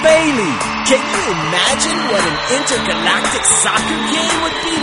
Bailey. Can you imagine what an intergalactic soccer game would be